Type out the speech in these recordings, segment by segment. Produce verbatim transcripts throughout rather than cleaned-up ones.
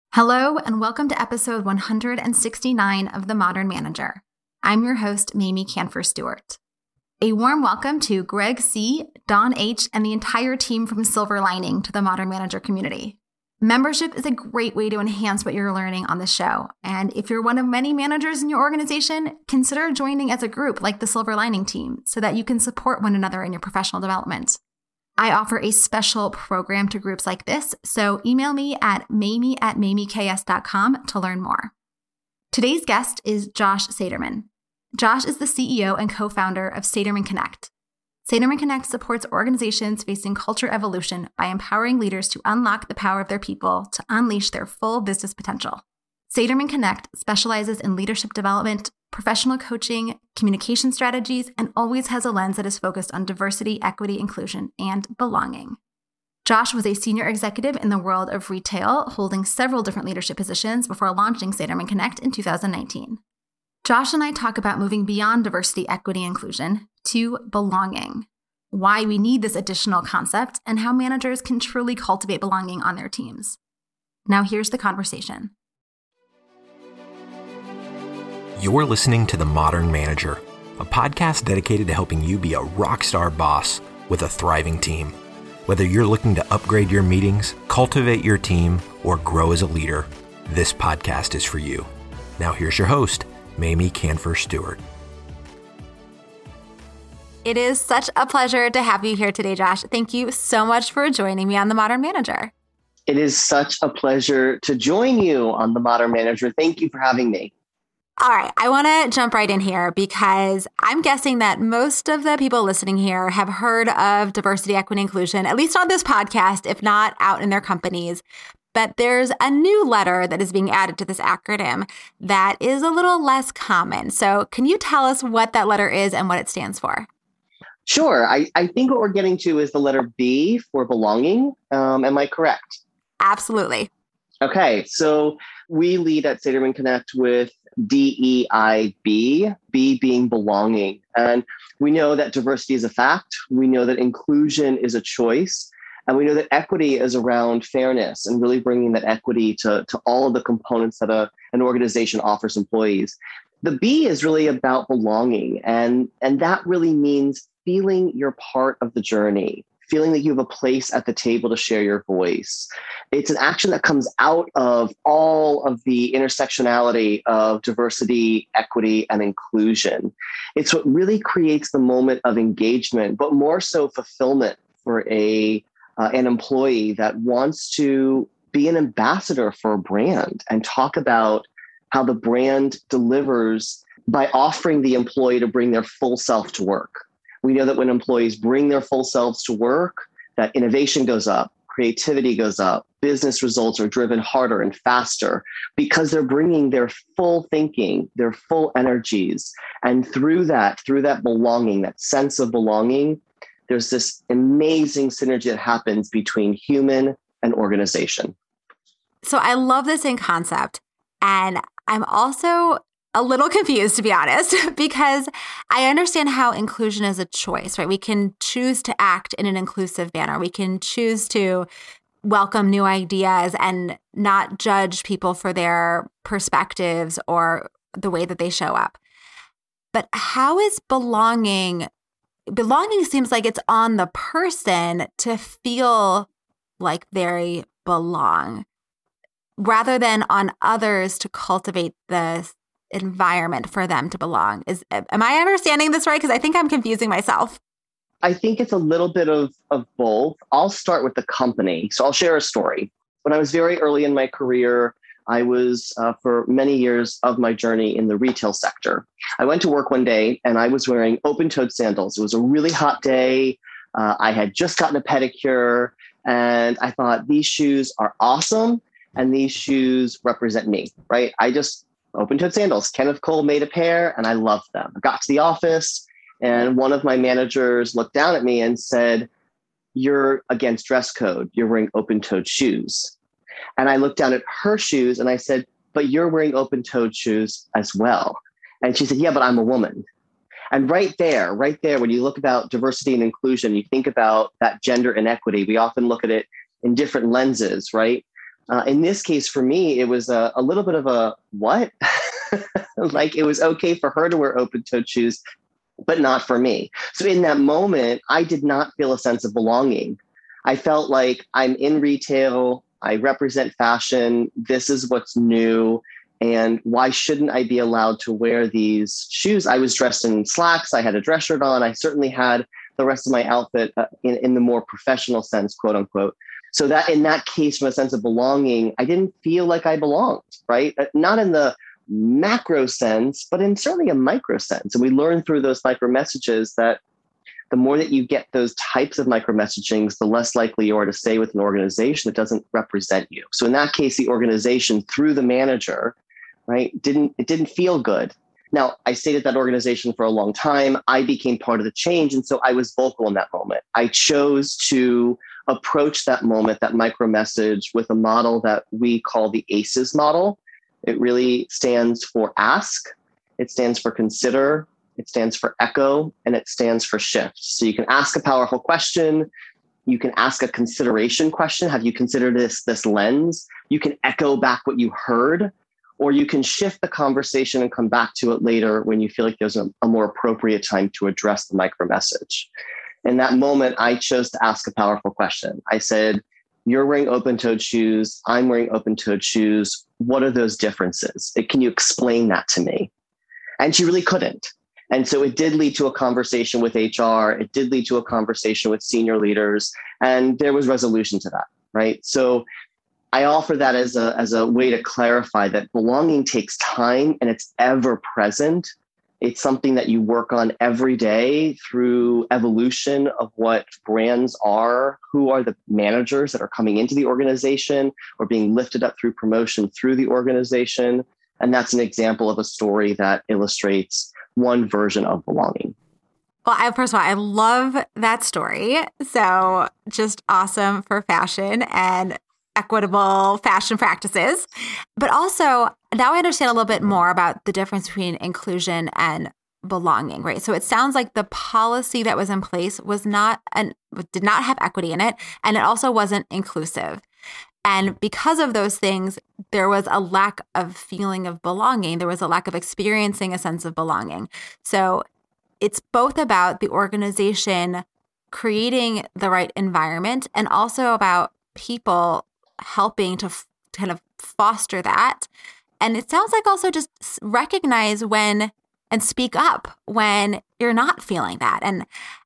Hello, and welcome to episode one hundred sixty-nine of The Modern Manager. I'm your host, Mamie Kanfer Stewart. A warm welcome to Greg C., Don H., and the entire team from Silver Lining to the Modern Manager community. Membership is a great way to enhance what you're learning on the show, and if you're one of many managers in your organization, consider joining as a group like the Silver Lining team so that you can support one another in your professional development. I offer a special program to groups like this, so email me at mamie at mamieks dot com to learn more. Today's guest is Josh Saterman. Josh is the C E O and co-founder of Saterman Connect. Saterman Connect supports organizations facing culture evolution by empowering leaders to unlock the power of their people to unleash their full business potential. Saterman Connect specializes in leadership development, professional coaching, communication strategies, and always has a lens that is focused on diversity, equity, inclusion, and belonging. Josh was a senior executive in the world of retail, holding several different leadership positions before launching Saterman Connect in two thousand nineteen. Josh and I talk about moving beyond diversity, equity, and inclusion to belonging, why we need this additional concept, and how managers can truly cultivate belonging on their teams. Now here's the conversation. You're listening to The Modern Manager, a podcast dedicated to helping you be a rock star boss with a thriving team. Whether you're looking to upgrade your meetings, cultivate your team, or grow as a leader, this podcast is for you. Now here's your host, Mamie Kanfer Stewart. It is such a pleasure to have you here today, Josh. Thank you so much for joining me on The Modern Manager. It is such a pleasure to join you on The Modern Manager. Thank you for having me. All right, I want to jump right in here because I'm guessing that most of the people listening here have heard of diversity, equity, inclusion, at least on this podcast, if not out in their companies. But there's a new letter that is being added to this acronym that is a little less common. So can you tell us what that letter is and what it stands for? Sure. I, I think what we're getting to is the letter B for belonging. Um, am I correct? Absolutely. Okay. So we lead at Saterman Connect with D E I B, B being belonging. And we know that diversity is a fact. We know that inclusion is a choice. And we know that equity is around fairness and really bringing that equity to, to all of the components that a, an organization offers employees. The B is really about belonging. And, and that really means feeling you're part of the journey, feeling that you have a place at the table to share your voice. It's an action that comes out of all of the intersectionality of diversity, equity, and inclusion. It's what really creates the moment of engagement, but more so fulfillment for a uh, an employee that wants to be an ambassador for a brand and talk about how the brand delivers by offering the employee to bring their full self to work. We know that when employees bring their full selves to work, that innovation goes up, creativity goes up, business results are driven harder and faster because they're bringing their full thinking, their full energies. And through that, through that belonging, that sense of belonging, there's this amazing synergy that happens between human and organization. So I love this in concept. And I'm also a little confused, to be honest, because I understand how inclusion is a choice, right? We can choose to act in an inclusive manner. We can choose to welcome new ideas and not judge people for their perspectives or the way that they show up. But how is belonging? Belonging seems like it's on the person to feel like they belong, rather than on others to cultivate the environment for them to belong. Is am I understanding this right? Because I think I'm confusing myself. I think it's a little bit of, of both. I'll start with the company. So I'll share a story. When I was very early in my career, I was uh, for many years of my journey in the retail sector. I went to work one day and I was wearing open-toed sandals. It was a really hot day. Uh, I had just gotten a pedicure and I thought these shoes are awesome and these shoes represent me, right? I just open-toed sandals. Kenneth Cole made a pair and I loved them. I got to the office and one of my managers looked down at me and said, "You're against dress code. You're wearing open-toed shoes." And I looked down at her shoes and I said, "But you're wearing open-toed shoes as well." And she said, "Yeah, but I'm a woman." And right there, right there, when you look about diversity and inclusion, you think about that gender inequity. We often look at it in different lenses, right? Uh, in this case, for me, it was a, a little bit of a what? Like it was okay for her to wear open-toed shoes, but not for me. So in that moment, I did not feel a sense of belonging. I felt like I'm in retail, I represent fashion, this is what's new, and why shouldn't I be allowed to wear these shoes? I was dressed in slacks, I had a dress shirt on, I certainly had the rest of my outfit uh, in, in the more professional sense, quote unquote. So that in that case, from a sense of belonging, I didn't feel like I belonged, right? Not in the macro sense, but in certainly a micro sense. And we learn through those micro messages that the more that you get those types of micro messagings, the less likely you are to stay with an organization that doesn't represent you. So in that case, the organization through the manager, right, didn't it didn't feel good. Now, I stayed at that organization for a long time. I became part of the change. And so I was vocal in that moment. I chose to approach that moment, that micro message, with a model that we call the ACEs model. It really stands for ask, it stands for consider, it stands for echo, and it stands for shift. So you can ask a powerful question. You can ask a consideration question. Have you considered this, this lens? You can echo back what you heard, or you can shift the conversation and come back to it later when you feel like there's a, a more appropriate time to address the micro message. In that moment, I chose to ask a powerful question. I said, you're wearing open-toed shoes. I'm wearing open-toed shoes. What are those differences? Can you explain that to me? And she really couldn't. And so it did lead to a conversation with H R. It did lead to a conversation with senior leaders. And there was resolution to that, right? So I offer that as a, as a way to clarify that belonging takes time and it's ever present. It's something that you work on every day through evolution of what brands are, who are the managers that are coming into the organization or being lifted up through promotion through the organization. And that's an example of a story that illustrates one version of belonging. Well, I, first of all, I love that story. So just awesome for fashion and equitable fashion practices. But also, now I understand a little bit more about the difference between inclusion and belonging, right? So it sounds like the policy that was in place was not and did not have equity in it, and it also wasn't inclusive. And because of those things, there was a lack of feeling of belonging. There was a lack of experiencing a sense of belonging. So it's both about the organization creating the right environment and also about people helping to f- kind of foster that. And it sounds like also just recognize when and speak up when you're not feeling that. And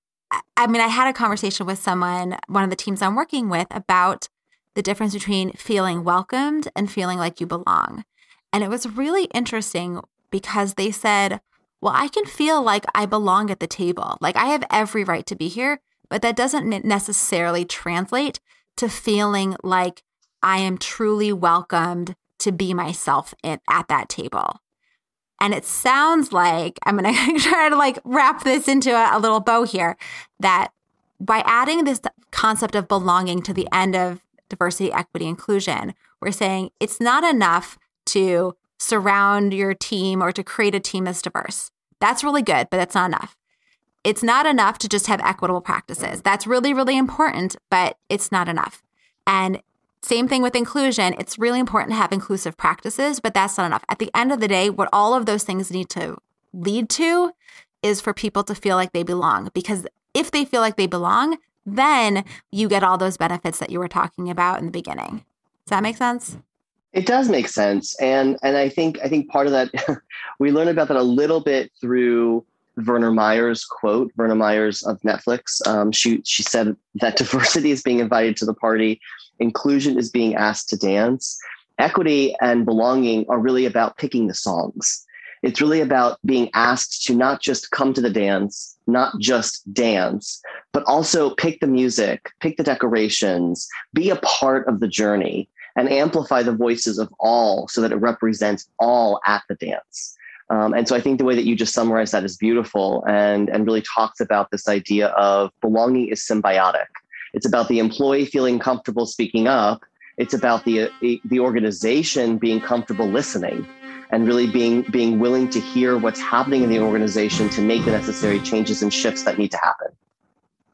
I mean, I had a conversation with someone, one of the teams I'm working with, about the difference between feeling welcomed and feeling like you belong. And it was really interesting because they said, well, I can feel like I belong at the table. Like I have every right to be here, but that doesn't necessarily translate to feeling like I am truly welcomed to be myself in, at that table. And it sounds like, I'm going to try to like wrap this into a, a little bow here, that by adding this concept of belonging to the end of diversity, equity, inclusion, we're saying it's not enough to surround your team or to create a team that's diverse. That's really good, but that's not enough. It's not enough to just have equitable practices. That's really, really important, but it's not enough. And same thing with inclusion. It's really important to have inclusive practices, but that's not enough. At the end of the day, what all of those things need to lead to is for people to feel like they belong. Because if they feel like they belong, then you get all those benefits that you were talking about in the beginning. Does that make sense? It does make sense. And and I think I think part of that, we learned about that a little bit through Werner Meyer's quote, Werner Meyer's of Netflix. Um, she she said that diversity is being invited to the party. Inclusion is being asked to dance. Equity and belonging are really about picking the songs. It's really about being asked to not just come to the dance, not just dance, but also pick the music, pick the decorations, be a part of the journey, and amplify the voices of all so that it represents all at the dance. Um, and so I think the way that you just summarized that is beautiful and, and really talks about this idea of belonging is symbiotic. It's about the employee feeling comfortable speaking up. It's about the, the organization being comfortable listening and really being, being willing to hear what's happening in the organization to make the necessary changes and shifts that need to happen.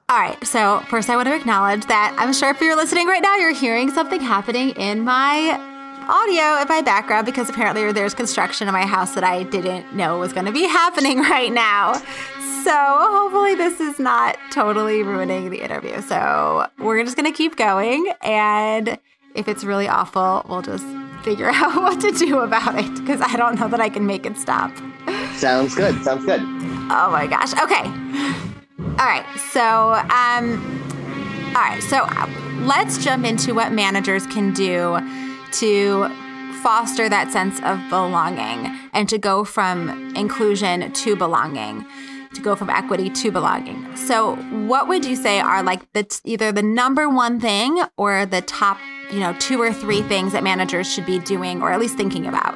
All right. So first I want to acknowledge that I'm sure if you're listening right now, you're hearing something happening in my audio in my background because apparently there's construction in my house that I didn't know was going to be happening right now. So hopefully this is not totally ruining the interview. So we're just going to keep going. And if it's really awful, we'll just figure out what to do about it because I don't know that I can make it stop. Sounds good. Sounds good. Oh my gosh. Okay. All right. So, um, all right. So let's jump into what managers can do to foster that sense of belonging and to go from inclusion to belonging, to go from equity to belonging. So what would you say are like the t- either the number one thing or the top, you know, two or three things that managers should be doing or at least thinking about?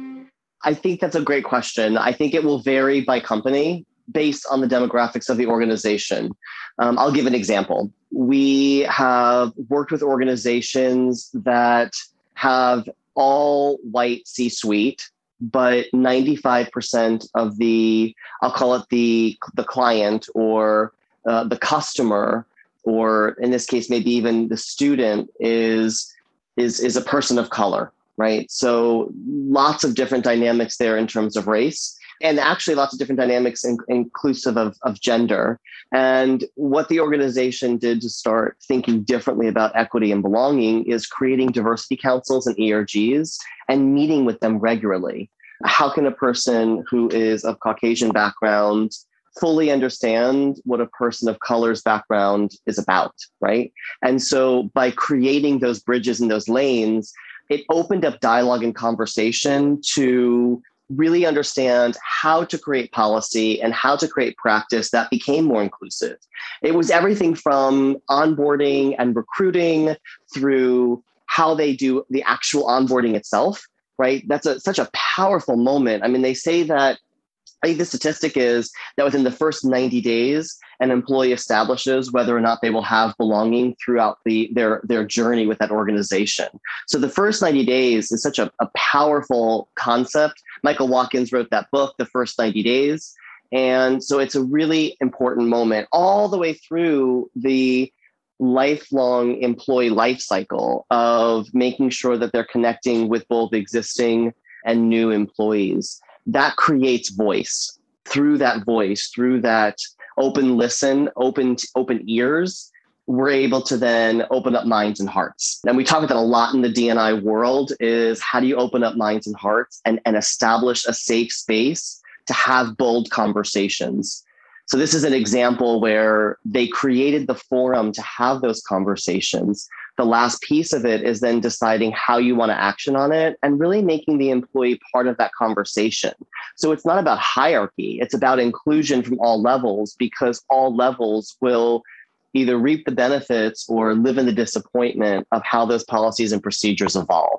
I think that's a great question. I think it will vary by company based on the demographics of the organization. Um, I'll give an example. We have worked with organizations that have all white C-suite, but ninety-five percent of the, I'll call it the, the client or uh, the customer, or in this case, maybe even the student is, is, is a person of color, right? So lots of different dynamics there in terms of race. And actually lots of different dynamics in, inclusive of, of gender. And what the organization did to start thinking differently about equity and belonging is creating diversity councils and E R Gs and meeting with them regularly. How can a person who is of Caucasian background fully understand what a person of color's background is about, right? And so by creating those bridges and those lanes, it opened up dialogue and conversation to really understand how to create policy and how to create practice that became more inclusive. It was everything from onboarding and recruiting through how they do the actual onboarding itself, right? That's a, such a powerful moment. I mean, they say that, I think the statistic is that within the first ninety days, an employee establishes whether or not they will have belonging throughout the, their, their journey with that organization. So the first ninety days is such a, a powerful concept. Michael Watkins wrote that book, The First ninety days. And so it's a really important moment all the way through the lifelong employee life cycle of making sure that they're connecting with both existing and new employees. That creates voice. Through that voice, through that open listen, open open ears, we're able to then open up minds and hearts. And we talk about that a lot in the D and I world is how do you open up minds and hearts and, and establish a safe space to have bold conversations. So this is an example where they created the forum to have those conversations. The last piece of it is then deciding how you want to action on it and really making the employee part of that conversation. So it's not about hierarchy. It's about inclusion from all levels because all levels will either reap the benefits or live in the disappointment of how those policies and procedures evolve.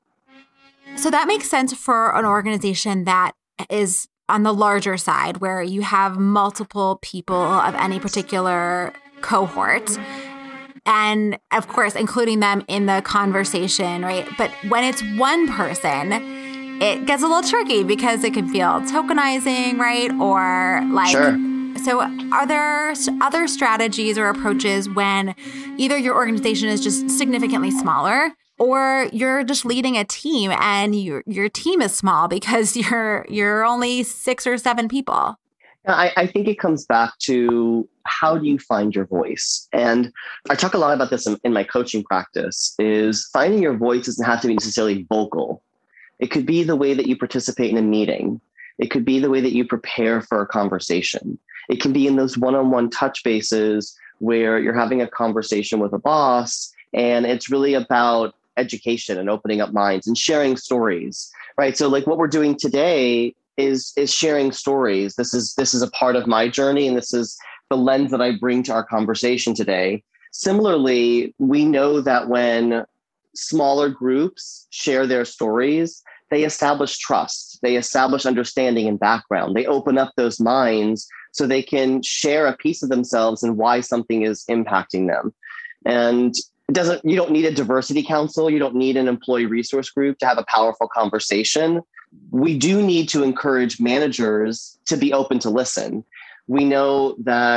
So that makes sense for an organization that is on the larger side where you have multiple people of any particular cohort. And of course, including them in the conversation, right? But when it's one person, it gets a little tricky because it can feel tokenizing, right? Or like, sure. So are there other strategies or approaches when either your organization is just significantly smaller or you're just leading a team and your your team is small because you're you're only six or seven people? I, I think it comes back to how do you find your voice? And I talk a lot about this in, in my coaching practice is finding your voice doesn't have to be necessarily vocal. It could be the way that you participate in a meeting. It could be the way that you prepare for a conversation. It can be in those one-on-one touch bases where you're having a conversation with a boss and it's really about education and opening up minds and sharing stories, right? So like what we're doing today is is sharing stories. This is this is a part of my journey, and this is the lens that I bring to our conversation today. Similarly, we know that when smaller groups share their stories, they establish trust, they establish understanding and background. They open up those minds so they can share a piece of themselves and why something is impacting them. And it doesn't, you don't need a diversity council, you don't need an employee resource group to have a powerful conversation. We do need to encourage managers to be open to listen. We know that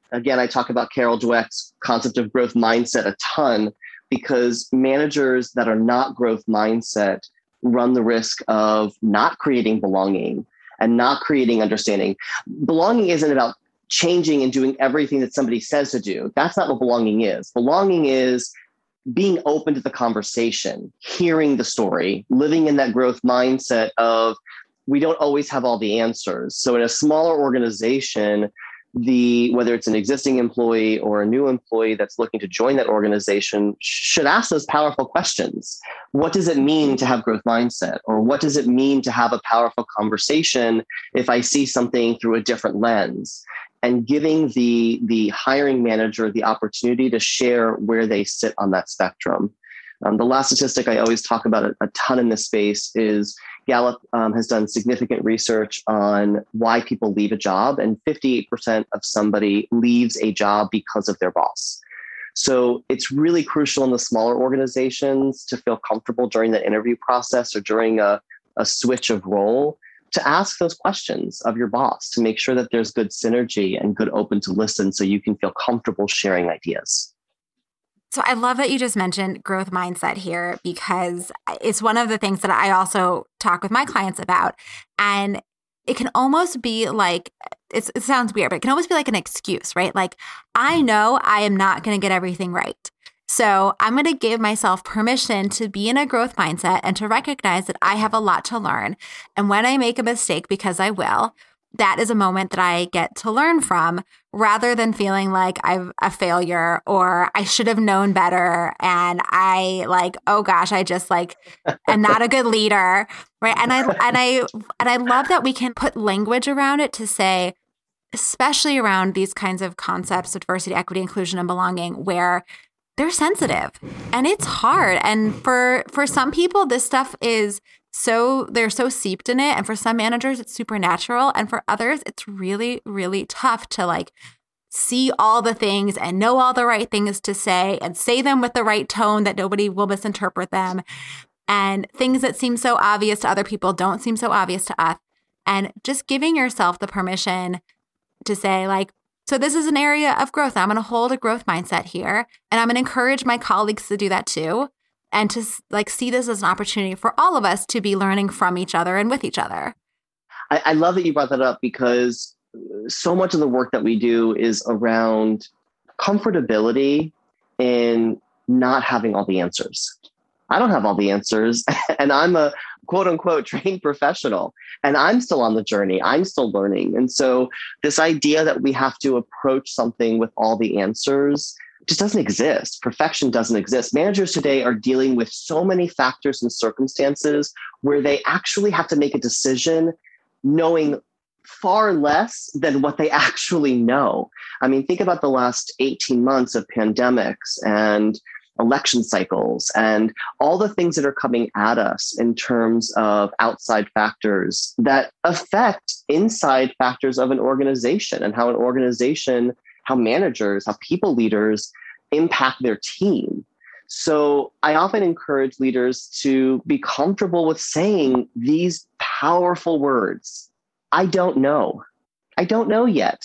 Again, I talk about Carol Dweck's concept of growth mindset a ton, because managers that are not growth mindset run the risk of not creating belonging and not creating understanding. Belonging isn't about changing and doing everything that somebody says to do. That's not what belonging is. Belonging is being open to the conversation, hearing the story, living in that growth mindset of we don't always have all the answers. So in a smaller organization, the whether it's an existing employee or a new employee that's looking to join that organization should ask those powerful questions. What does it mean to have growth mindset? Or what does it mean to have a powerful conversation if I see something through a different lens? And giving the, the hiring manager the opportunity to share where they sit on that spectrum. Um, the last statistic I always talk about a, a ton in this space is Gallup um, has done significant research on why people leave a job, and fifty-eight percent of somebody leaves a job because of their boss. So it's really crucial in the smaller organizations to feel comfortable during the interview process or during a, a switch of role to ask those questions of your boss to make sure that there's good synergy and good open to listen so you can feel comfortable sharing ideas. So I love that you just mentioned growth mindset here, because it's one of the things that I also talk with my clients about. And it can almost be like, it's, it sounds weird, but it can almost be like an excuse, right? Like, I know I am not going to get everything right. So I'm going to give myself permission to be in a growth mindset and to recognize that I have a lot to learn. And when I make a mistake, because I will, that is a moment that I get to learn from, rather than feeling like I'm a failure or I should have known better. And I like, oh gosh, I just like, am not a good leader. Right. And I, and I, and I love that we can put language around it to say, especially around these kinds of concepts of diversity, equity, inclusion, and belonging, where they're sensitive and it's hard. And for, for some people, this stuff is so, they're so seeped in it. And for some managers, it's supernatural. And for others, it's really, really tough to like see all the things and know all the right things to say and say them with the right tone that nobody will misinterpret them. And things that seem so obvious to other people don't seem so obvious to us. And just giving yourself the permission to say like, so this is an area of growth. I'm going to hold a growth mindset here, and I'm going to encourage my colleagues to do that too, and to like see this as an opportunity for all of us to be learning from each other and with each other. I, I love that you brought that up, because so much of the work that we do is around comfortability in not having all the answers. I don't have all the answers, and I'm a quote unquote trained professional, and I'm still on the journey. I'm still learning. And so this idea that we have to approach something with all the answers just doesn't exist. Perfection doesn't exist. Managers today are dealing with so many factors and circumstances where they actually have to make a decision knowing far less than what they actually know. I mean, think about the last eighteen months of pandemics and election cycles and all the things that are coming at us in terms of outside factors that affect inside factors of an organization, and how an organization, how managers, how people leaders impact their team. So I often encourage leaders to be comfortable with saying these powerful words. I don't know. I don't know yet.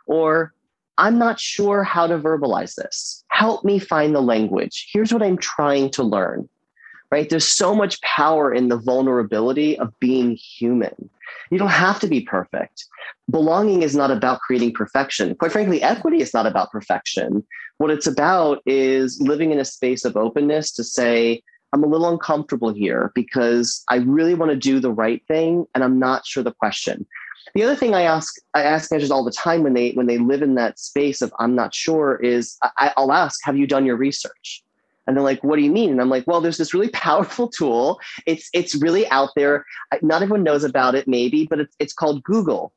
Or I'm not sure how to verbalize this. Help me find the language. Here's what I'm trying to learn, right? There's so much power in the vulnerability of being human. You don't have to be perfect. Belonging is not about creating perfection. Quite frankly, equity is not about perfection. What it's about is living in a space of openness to say, I'm a little uncomfortable here because I really want to do the right thing, and I'm not sure the question. The other thing I ask, I ask managers all the time when they when they live in that space of I'm not sure is I, I'll ask, have you done your research? And they're like, what do you mean? And I'm like, well, there's this really powerful tool. It's it's really out there. Not everyone knows about it, maybe, but it's it's called Google.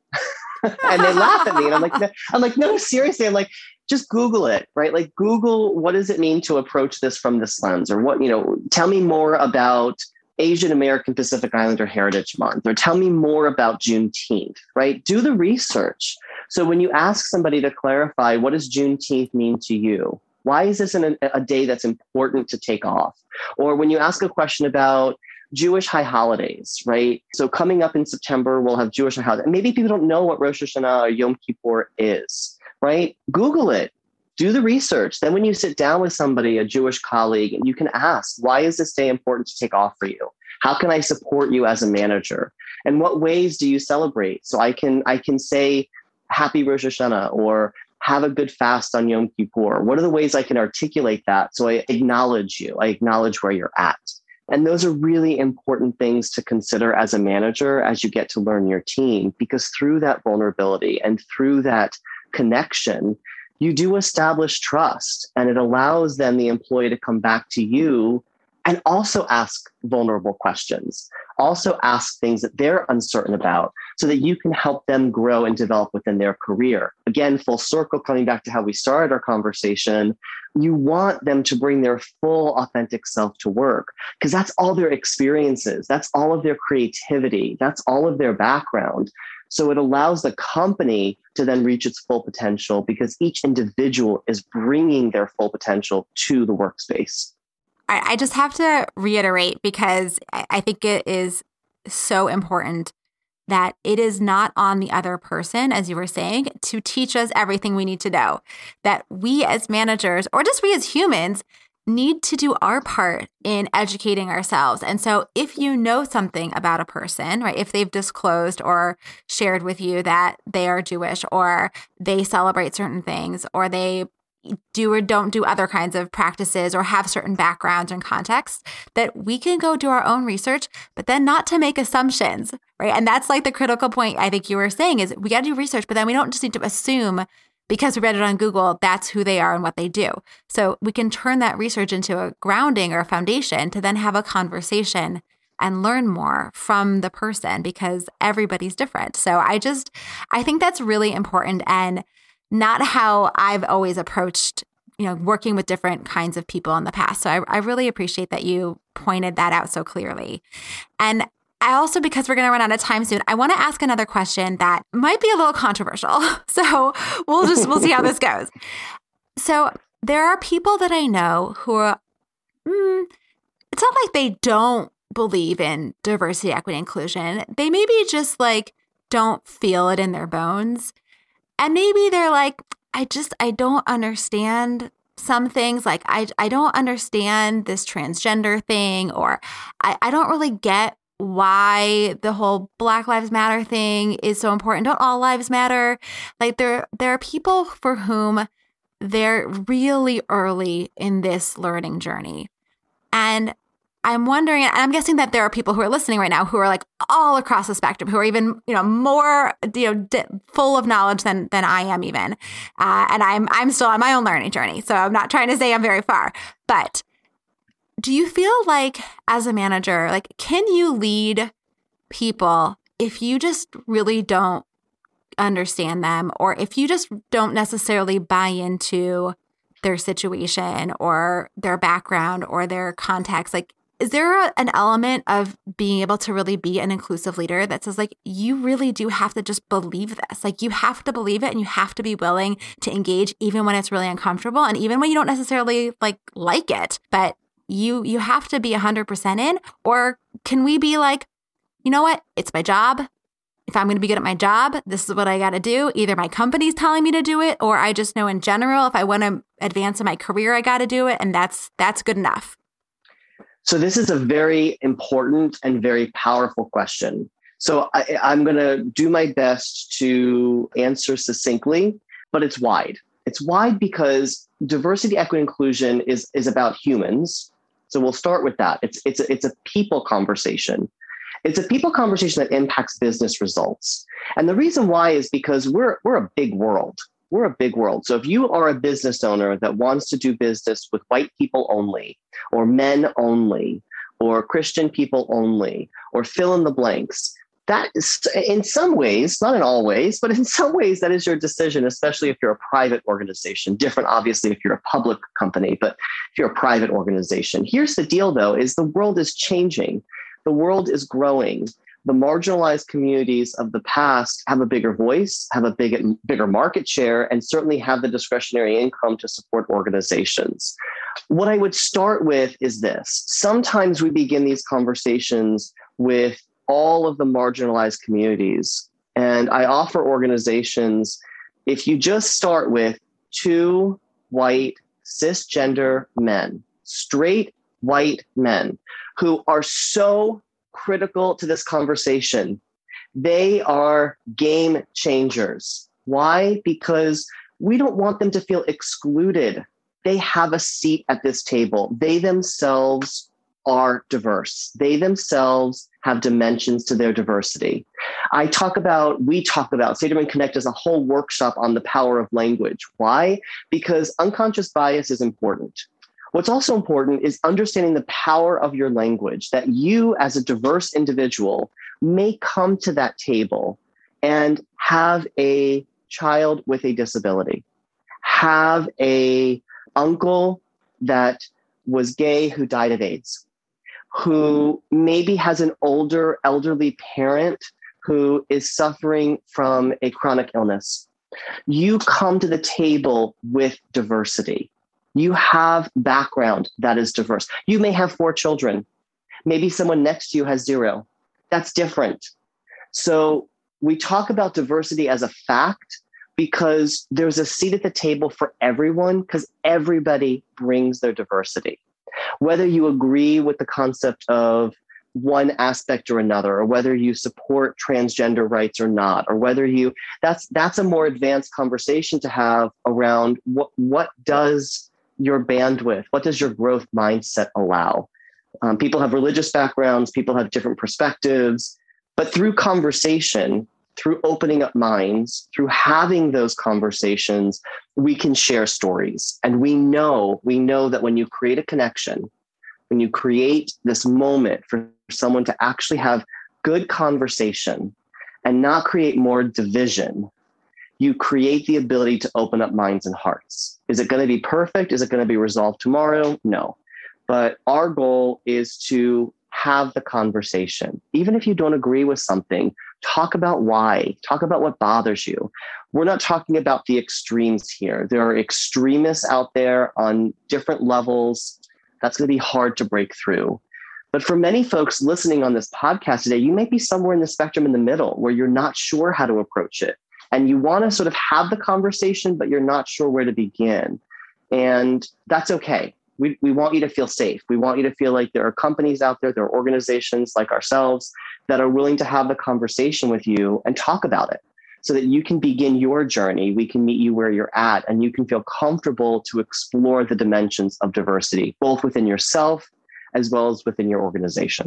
And they laugh at me, and I'm like, no, I'm like, no, seriously. I'm like, just Google it, right? Like Google, what does it mean to approach this from this lens, or what, you know, tell me more about Asian American Pacific Islander Heritage Month, or tell me more about Juneteenth, right? Do the research. So when you ask somebody to clarify, what does Juneteenth mean to you? Why is this an, a day that's important to take off? Or when you ask a question about Jewish high holidays, right? So coming up in September, we'll have Jewish high holidays. Maybe people don't know what Rosh Hashanah or Yom Kippur is, right? Google it. Do the research. Then when you sit down with somebody, a Jewish colleague, you can ask, why is this day important to take off for you? How can I support you as a manager? And what ways do you celebrate? So I can I can say, happy Rosh Hashanah, or have a good fast on Yom Kippur. What are the ways I can articulate that so I acknowledge you? I acknowledge where you're at. And those are really important things to consider as a manager as you get to learn your team, because through that vulnerability and through that connection, you do establish trust, and it allows then the employee to come back to you and also ask vulnerable questions, also ask things that they're uncertain about so that you can help them grow and develop within their career. Again, full circle, coming back to how we started our conversation, you want them to bring their full authentic self to work, because that's all their experiences. That's all of their creativity. That's all of their background. So it allows the company to then reach its full potential, because each individual is bringing their full potential to the workspace. I just have to reiterate, because I think it is so important that it is not on the other person, as you were saying, to teach us everything we need to know. That we as managers, or just we as humans, need to do our part in educating ourselves. And so if you know something about a person, right, if they've disclosed or shared with you that they are Jewish, or they celebrate certain things, or they do or don't do other kinds of practices, or have certain backgrounds and contexts, that we can go do our own research, but then not to make assumptions, right? And that's like the critical point I think you were saying, is we got to do research, but then we don't just need to assume because we read it on Google, that's who they are and what they do. So we can turn that research into a grounding or a foundation to then have a conversation and learn more from the person, because everybody's different. So I just, I think that's really important, and not how I've always approached, you know, working with different kinds of people in the past. So I, I really appreciate that you pointed that out so clearly. And I also, because we're going to run out of time soon, I want to ask another question that might be a little controversial. So we'll just, we'll see how this goes. So there are people that I know who are, mm, it's not like they don't believe in diversity, equity, inclusion. They maybe just like don't feel it in their bones. And maybe they're like, I just, I don't understand some things. Like, I, I don't understand this transgender thing, or I, I don't really get why the whole Black Lives Matter thing is so important. Don't all lives matter? Like, there, there are people for whom they're really early in this learning journey. And I'm wondering, and I'm guessing that there are people who are listening right now who are like all across the spectrum, who are even, you know, more, you know, di- full of knowledge than than I am even. Uh, and I'm I'm still on my own learning journey. So I'm not trying to say I'm very far. But do you feel like, as a manager, like, can you lead people if you just really don't understand them, or if you just don't necessarily buy into their situation or their background or their context? Like, is there a, an element of being able to really be an inclusive leader that says, like, you really do have to just believe this? Like, you have to believe it, and you have to be willing to engage even when it's really uncomfortable, and even when you don't necessarily like like it, but you you have to be one hundred percent in? Or can we be like, you know what? It's my job. If I'm going to be good at my job, this is what I got to do. Either my company's telling me to do it, or I just know in general, if I want to advance in my career, I got to do it. And that's that's good enough. So this is a very important and very powerful question. So I, I'm going to do my best to answer succinctly, but it's wide. It's wide because diversity, equity, inclusion is, is about humans. So we'll start with that. It's, it's, a, it's a people conversation. It's a people conversation that impacts business results. And the reason why is because we're, we're a big world. We're a big world. So if you are a business owner that wants to do business with white people only, or men only, or Christian people only, or fill in the blanks, that is, in some ways, not in all ways, but in some ways, that is your decision, especially if you're a private organization. Different, obviously, if you're a public company, but if you're a private organization. Here's the deal, though, is the world is changing. The world is growing. The marginalized communities of the past have a bigger voice, have a big, bigger market share, and certainly have the discretionary income to support organizations. What I would start with is this. Sometimes we begin these conversations with all of the marginalized communities, and I offer organizations if you just start with two white cisgender men, straight white men who are so critical to this conversation, they are game changers. Why? Because we don't want them to feel excluded. They have a seat at this table. They themselves are diverse. They themselves have dimensions to their diversity. I talk about, we talk about, Sederman Connect as a whole workshop on the power of language. Why? Because unconscious bias is important. What's also important is understanding the power of your language, that you as a diverse individual may come to that table and have a child with a disability, have a uncle that was gay who died of AIDS, who maybe has an older elderly parent who is suffering from a chronic illness. You come to the table with diversity. You have background that is diverse. You may have four children. Maybe someone next to you has zero. That's different. So we talk about diversity as a fact because there's a seat at the table for everyone, because everybody brings their diversity. Whether you agree with the concept of one aspect or another, or whether you support transgender rights or not, or whether you, that's that's a more advanced conversation to have around what, what does your bandwidth, what does your growth mindset allow? Um, people have religious backgrounds, people have different perspectives, but through conversation, through opening up minds, through having those conversations, we can share stories. And we know, we know that when you create a connection, when you create this moment for someone to actually have good conversation and not create more division, you create the ability to open up minds and hearts. Is it going to be perfect? Is it going to be resolved tomorrow? No. But our goal is to have the conversation. Even if you don't agree with something, talk about why. Talk about what bothers you. We're not talking about the extremes here. There are extremists out there on different levels. That's going to be hard to break through. But for many folks listening on this podcast today, you might be somewhere in the spectrum in the middle where you're not sure how to approach it. And you want to sort of have the conversation, but you're not sure where to begin. And that's okay. We, we want you to feel safe. We want you to feel like there are companies out there, there are organizations like ourselves that are willing to have the conversation with you and talk about it so that you can begin your journey. We can meet you where you're at and you can feel comfortable to explore the dimensions of diversity, both within yourself as well as within your organization.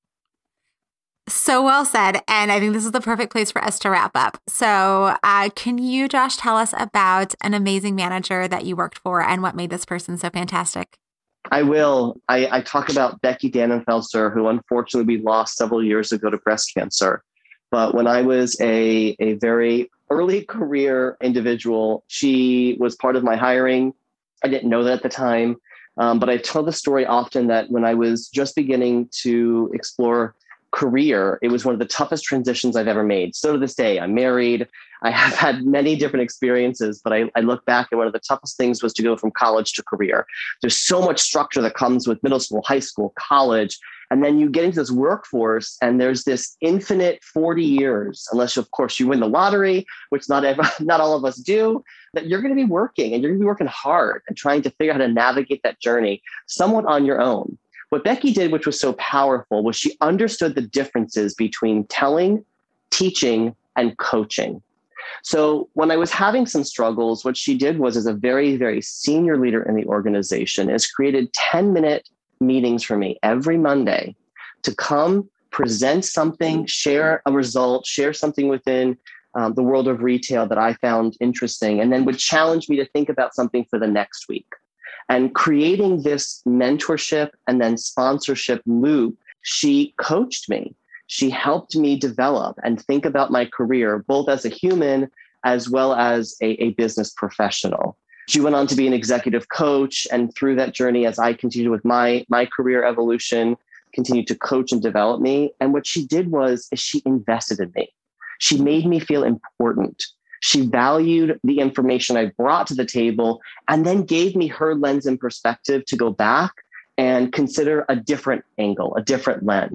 So well said. And I think this is the perfect place for us to wrap up. So uh, can you, Josh, tell us about an amazing manager that you worked for and what made this person so fantastic? I will. I, I talk about Becky Dannenfelser, who unfortunately we lost several years ago to breast cancer. But when I was a, a very early career individual, she was part of my hiring. I didn't know that at the time. Um, but I tell the story often that when I was just beginning to explore career, it was one of the toughest transitions I've ever made. So to this day, I'm married. I have had many different experiences, but I, I look back and one of the toughest things was to go from college to career. There's so much structure that comes with middle school, high school, college, and then you get into this workforce and there's this infinite forty years, unless of course you win the lottery, which not ever, not all of us do, that you're going to be working and you're going to be working hard and trying to figure out how to navigate that journey somewhat on your own. What Becky did, which was so powerful, was she understood the differences between telling, teaching, and coaching. So when I was having some struggles, what she did was, as a very, very senior leader in the organization, is created ten minute meetings for me every Monday to come present something, share a result, share something within um, the world of retail that I found interesting, and then would challenge me to think about something for the next week. And creating this mentorship and then sponsorship loop, she coached me. She helped me develop and think about my career, both as a human as well as a, a business professional. She went on to be an executive coach. And through that journey, as I continued with my, my career evolution, continued to coach and develop me. And what she did was is she invested in me. She made me feel important. She valued the information I brought to the table and then gave me her lens and perspective to go back and consider a different angle, a different lens,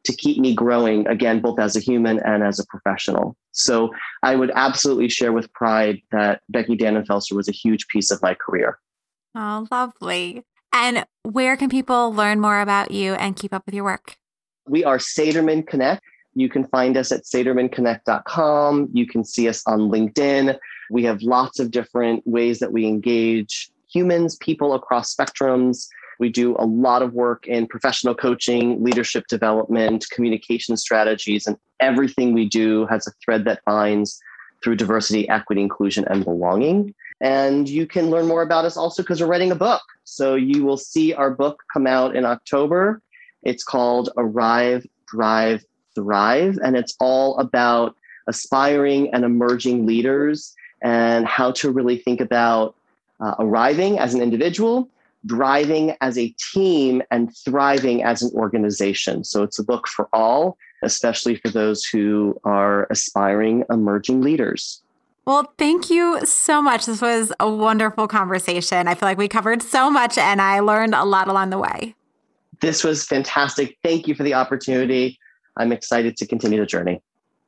to keep me growing, again, both as a human and as a professional. So I would absolutely share with pride that Becky Dannenfelser was a huge piece of my career. Oh, lovely. And where can people learn more about you and keep up with your work? We are Saterman Connect. You can find us at saterman connect dot com. You can see us on LinkedIn. We have lots of different ways that we engage humans, people across spectrums. We do a lot of work in professional coaching, leadership development, communication strategies, and everything we do has a thread that binds through diversity, equity, inclusion, and belonging. And you can learn more about us also because we're writing a book. So you will see our book come out in October. It's called Arrive, Drive, Thrive, and it's all about aspiring and emerging leaders and how to really think about uh, arriving as an individual, driving as a team, and thriving as an organization. So it's a book for all, especially for those who are aspiring, emerging leaders. Well, thank you so much. This was a wonderful conversation. I feel like we covered so much and I learned a lot along the way. This was fantastic. Thank you for the opportunity. I'm excited to continue the journey.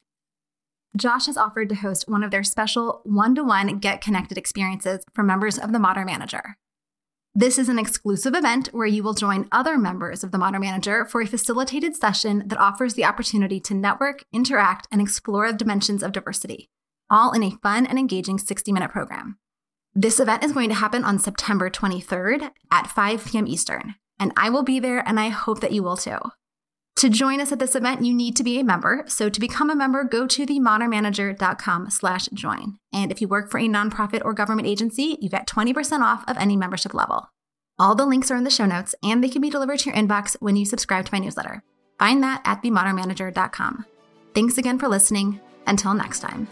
Josh has offered to host one of their special one-to-one Get Connected experiences for members of the Modern Manager. This is an exclusive event where you will join other members of the Modern Manager for a facilitated session that offers the opportunity to network, interact, and explore the dimensions of diversity, all in a fun and engaging sixty-minute program. This event is going to happen on September twenty-third at five p.m. Eastern, and I will be there, and I hope that you will too. To join us at this event, you need to be a member. So to become a member, go to the modern manager dot com slash join. And if you work for a nonprofit or government agency, you get twenty percent off of any membership level. All the links are in the show notes, and they can be delivered to your inbox when you subscribe to my newsletter. Find that at the modern manager dot com. Thanks again for listening. Until next time.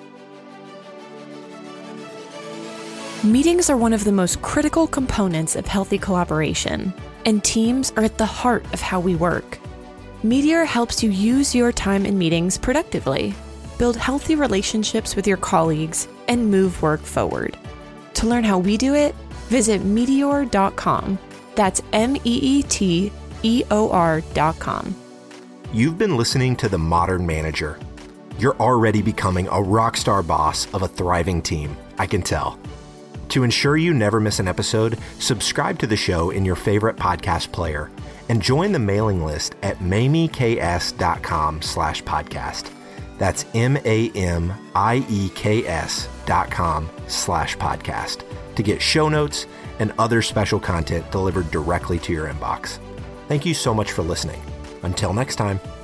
Meetings are one of the most critical components of healthy collaboration, and teams are at the heart of how we work. Meteor helps you use your time in meetings productively, build healthy relationships with your colleagues, and move work forward. To learn how we do it, visit meteor dot com. That's M E E T E O R dot com. You've been listening to The Modern Manager. You're already becoming a rock star boss of a thriving team, I can tell. To ensure you never miss an episode, subscribe to the show in your favorite podcast player and join the mailing list at mamieks dot com slash podcast. That's M-A-M-I-E-K-S dot com slash podcast to get show notes and other special content delivered directly to your inbox. Thank you so much for listening. Until next time.